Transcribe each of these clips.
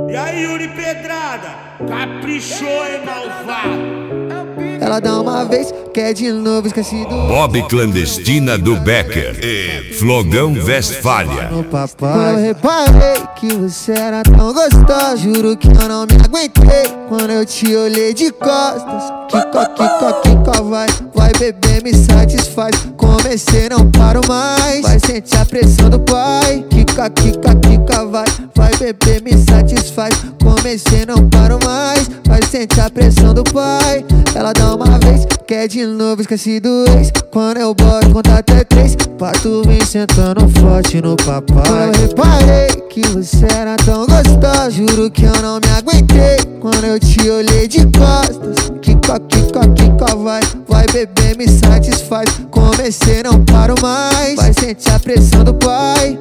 E aí, Yuri Pedrada, caprichou, hein, malvado? Ela dá uma vez, quer de novo, esquecido. Bob Clandestina do Becker e Flogão Westfália. No papai, eu reparei que você era tão gostosa. Juro que eu não me aguentei quando eu te olhei de costas. Kika, vai beber, me satisfaz. Comecei, não paro mais. Vai sentir a pressão do pai. Kika, vai beber, me satisfaz. Comecei, não paro mais. Vai sentir a pressão do pai. Ela dá uma vez, quer de novo, esqueci do ex. Quando eu boto, conta até 3. Pra tu vir sentando forte no papai. Eu reparei que você era tão gostosa. Juro que eu não me aguentei quando eu te olhei de costas. Kika, vai beber, me satisfaz. Comecei, não paro mais. Vai sentir a pressão do pai.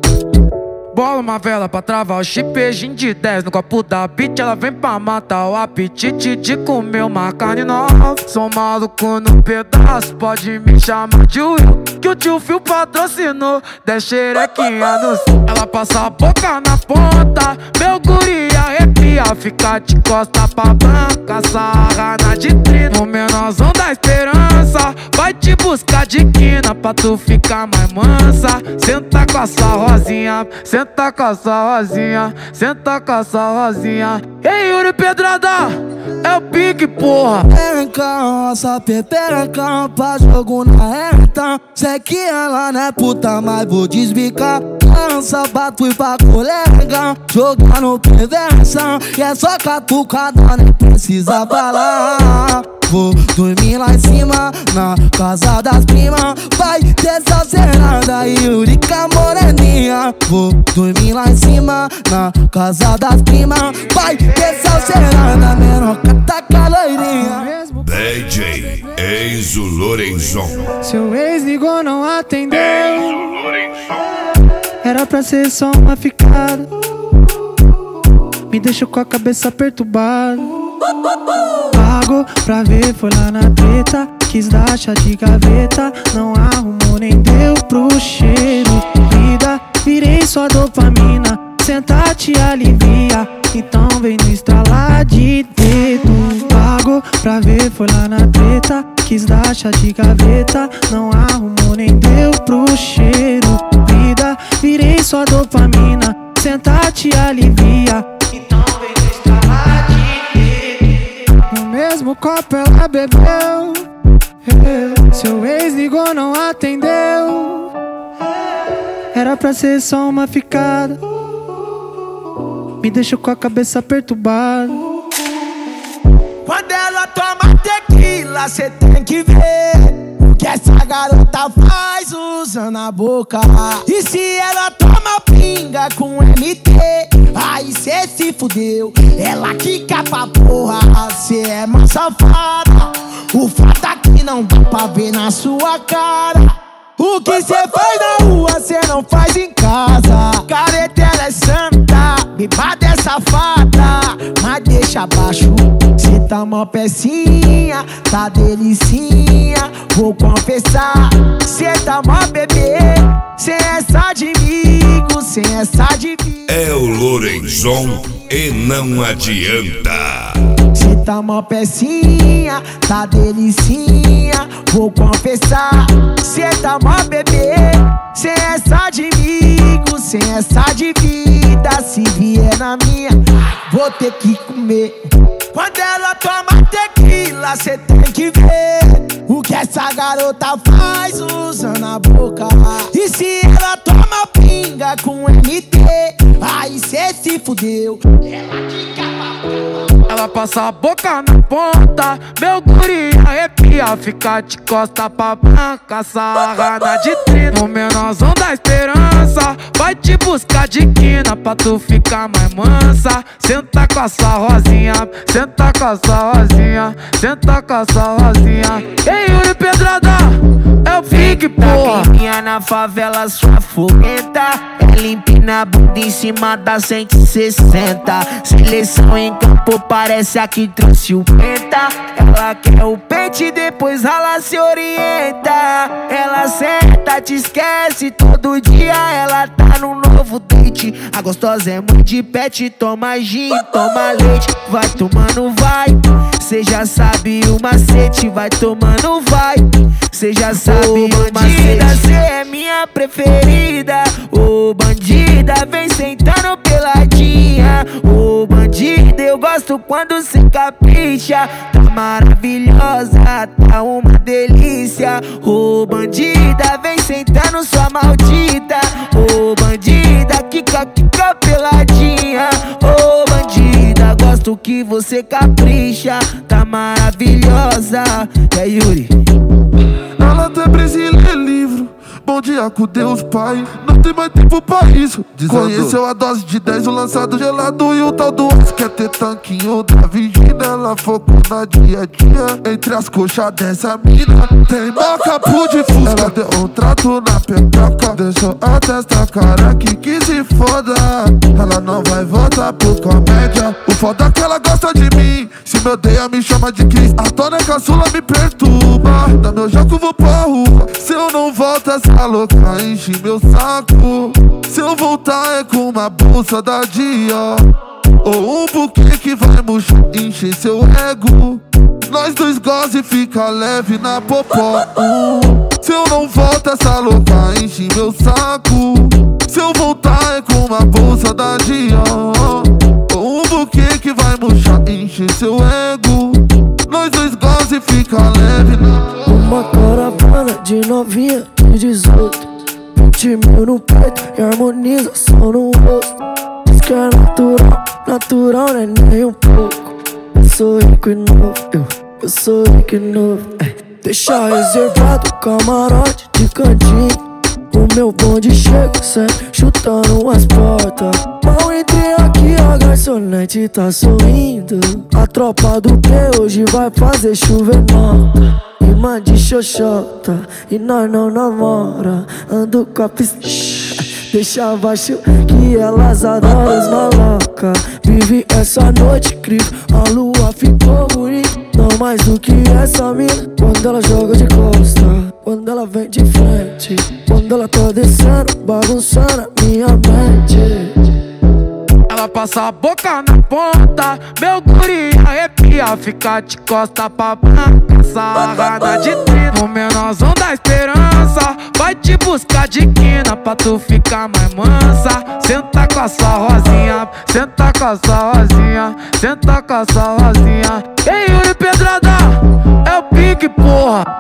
Bola uma vela pra travar o chipejinho de 10 no copo da beat. Ela vem pra matar o apetite de comer uma carne nova. Sou maluco no pedaço, pode me chamar de Will, que o tio Phil patrocinou. 10 xerequinha no céu. Ela passa a boca na ponta, meu guri arrepia. Fica de costa pra banca, sarra na vitrine. O menorzão da esperança vai te buscar de quina pra tu ficar mais mansa. Senta com a sua rosinha, senta com a sua rosinha, senta com a sua rosinha. Ei, Yuri Pedrada, é o pique, porra. Perencão, essa perencão pra jogo na reta. Sei que ela não é puta, mas vou desbicar. Lança pra tu e pra colega, jogar no prevenção. E é só catucada, nem precisa falar. Vou dormir lá em cima, na casa das primas. Vai ter salseirada e Yurica moreninha. Vou dormir lá em cima, na casa das primas. Vai ter salseirada, menor cataca loirinha. DJ Enzo Lorenzon. Seu ex ligou, não atendeu. Era pra ser só uma ficada. Me deixou com a cabeça perturbada. Pagou pra ver, foi lá na treta. Quis dar chá de gaveta, não arrumou nem deu pro cheiro. Vida, virei sua dopamina. Sentar te alivia, então vem no estralar de dedo. Pagou pra ver, foi lá na treta. Quis dar chá de gaveta, não arrumou nem deu pro cheiro. Vida, virei sua dopamina. Sentar te alivia, então vem no estralar de dedo. No mesmo copo ela bebeu. Seu ex ligou, não atendeu. Era pra ser só uma ficada. Me deixou com a cabeça perturbada. Quando ela toma tequila, cê tem que ver o que essa garota faz usando a boca. E se ela toma pinga com MT, aí cê se fudeu. Ela quica pra porra, cê é uma safada. O fato é que não dá pra ver na sua cara. O que cê faz na rua, cê não faz em casa. Carretela é santa, bebada é safada. Mas deixa abaixo, cê tá mó pecinha, tá delicinha. Vou confessar, cê tá mó bebê. Sem essa de amigo, sem essa de vida. É o Lorenzon e não adianta. Cê tá mó pecinha, tá delicinha. Vou confessar, cê tá mó bebê. Sem essa de amigo, sem essa de vida. Se vier na minha, vou ter que comer. Quando ela toma tequila, cê tem que ver o que essa garota faz usando a boca. E se ela toma pinga com MT, aí cê se fudeu. Ela quica pra porra. Ela passa a boca na ponta, meu guri arrepia. Fica de costa pra banca, sarra na vitrine. O menorzão da esperança vai te buscar de quina pra tu ficar mais mansa. Senta com a sua rosinha, senta com a sua rosinha, senta com a sua rosinha. Ei, Yuri Pedrada, é o pique, porra. Pra na favela, sua fogueta. Ela empina a bunda em cima da 160. Seleção em campo, parece parece a que trouxe o penta. Ela quer o pente, depois ela se orienta. Ela senta, te esquece, todo dia ela tá num novo date. A gostosa é mãe de pet, toma gin, toma leite. Vai tomando, vai, cê já sabe o macete. Vai tomando, vai, cê já sabe o macete. Cê é minha preferida, ô bandida, vem sentando peladinha. Ô bandida, eu gosto quando cê capricha. Tá maravilhosa, tá uma delícia. Ô bandida, vem sentando sua maldita. Ô bandida, quica, quica peladinha. Ô bandida, gosto que você capricha. Tá maravilhosa. É Yuri. Ela tem brisa e lê livro. Bom dia com Deus, pai. Não tem mais tempo pra isso. Conheceu a dose de 10, o lançado gelado e o tal do Oz. Quer ter tanquinho da Virgínia. Ela focou na dietinha. Entre as coxas dessa mina tem macapu de fusca. Ela deu um trato na pepeca, deixou a testa careca que se foda. Ela não vai voltar pro comédia. O foda é que ela gosta de mim. Se me odeia me chama de Cris. A dona caçula me perturba. Da meu jogo vou pra rua. Se eu não volto essa louca enche meu saco. Se eu voltar é com uma bolsa da Dior ou um buquê que vai murchar, encher seu ego. Nós dois goza e fica leve na popó. Se eu não volto essa louca enche meu saco. Se eu voltar é com uma bolsa da Dior ou um buquê que vai murchar, encher seu ego. Nós dois goza e fica leve na popó. Uma caravana de novinha de 18, 20 mil no peito e harmonização no rosto. Diz que é natural, natural não é nem um pouco. Eu sou rico e novo, eu sou rico e novo. Deixa reservado camarote de cantinho. O meu bonde chega sempre chutando as portas. Mal entrei aqui, a garçonete tá sorrindo. A tropa do P hoje vai fazer chover nota. Irmã de xoxota e nós não namora. Ando com a pistola, deixa abaixo que elas adoram os maloca. Vive essa noite incrível, a lua ficou bonita. Não mais do que essa mina. Quando ela joga de costa, quando ela vem de frente, quando ela tá descendo, bagunçando a minha mente. Ela passa a boca na ponta, meu guri arrepia, fica de costa pra banca, sarrada de 30. O menorzão da esperança vai te buscar de quina pra tu ficar mais mansa. Senta com a sua rosinha, senta com a sua rosinha, senta com a sua rosinha. Ei, Yuri Pedrada, é o pique, porra.